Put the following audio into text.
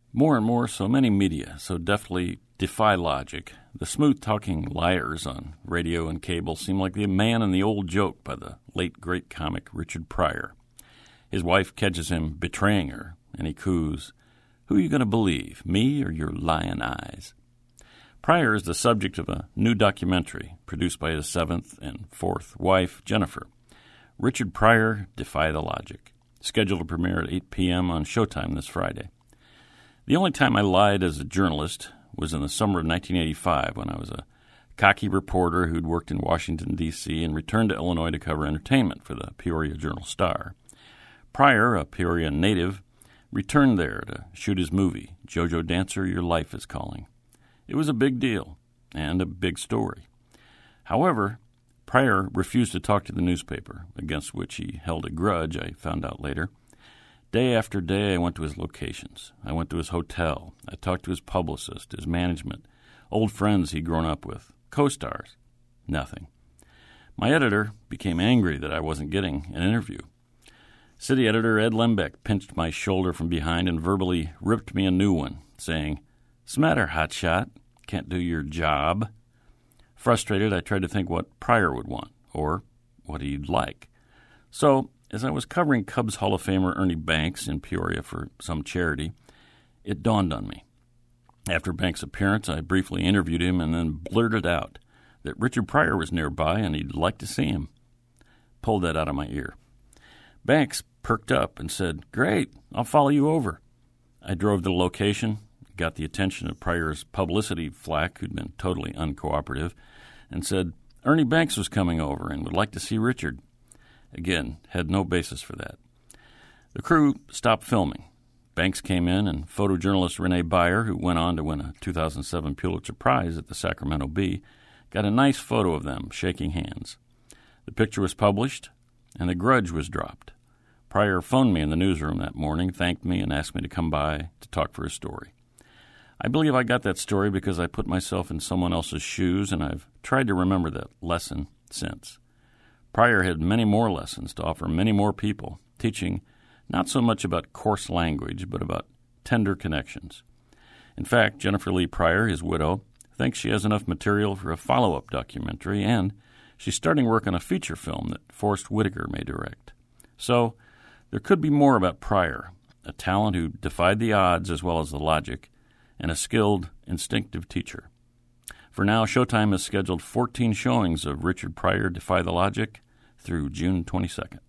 More and more, so many media so deftly defy logic. The smooth-talking liars on radio and cable seem like the man in the old joke by the late great comic Richard Pryor. His wife catches him betraying her, and he coos, "Who are you going to believe, me or your lying eyes?" Pryor is the subject of a new documentary produced by his seventh and fourth wife, Jennifer. Richard Pryor, Defy the Logic, scheduled to premiere at 8 p.m. on Showtime this Friday. The only time I lied as a journalist was in the summer of 1985 when I was a cocky reporter who'd worked in Washington, D.C. and returned to Illinois to cover entertainment for the Peoria Journal-Star. Pryor, a Peoria native, returned there to shoot his movie, JoJo Dancer, Your Life is Calling. It was a big deal and a big story. However, Pryor refused to talk to the newspaper, against which he held a grudge, I found out later. Day after day, I went to his locations. I went to his hotel. I talked to his publicist, his management, old friends he'd grown up with, co-stars. Nothing. My editor became angry that I wasn't getting an interview. City editor Ed Lembeck pinched my shoulder from behind and verbally ripped me a new one, saying, "'Smatter, hotshot. Can't do your job." Frustrated, I tried to think what Pryor would want, or what he'd like. So, as I was covering Cubs Hall of Famer Ernie Banks in Peoria for some charity, it dawned on me. After Banks' appearance, I briefly interviewed him and then blurted out that Richard Pryor was nearby and he'd like to see him. Pulled that out of my ear. Banks perked up and said, "Great, I'll follow you over." I drove to the location, got the attention of Pryor's publicity flack, who'd been totally uncooperative, and said Ernie Banks was coming over and would like to see Richard. Again, had no basis for that. The crew stopped filming. Banks came in, and photojournalist Renee Beyer, who went on to win a 2007 Pulitzer Prize at the Sacramento Bee, got a nice photo of them shaking hands. The picture was published, and the grudge was dropped. Pryor phoned me in the newsroom that morning, thanked me, and asked me to come by to talk for his story. I believe I got that story because I put myself in someone else's shoes, and I've tried to remember that lesson since. Pryor had many more lessons to offer many more people, teaching not so much about coarse language, but about tender connections. In fact, Jennifer Lee Pryor, his widow, thinks she has enough material for a follow-up documentary, and she's starting work on a feature film that Forrest Whitaker may direct. So, there could be more about Pryor, a talent who defied the odds as well as the logic, and a skilled, instinctive teacher. For now, Showtime has scheduled 14 showings of Richard Pryor, Defy the Logic through June 22nd.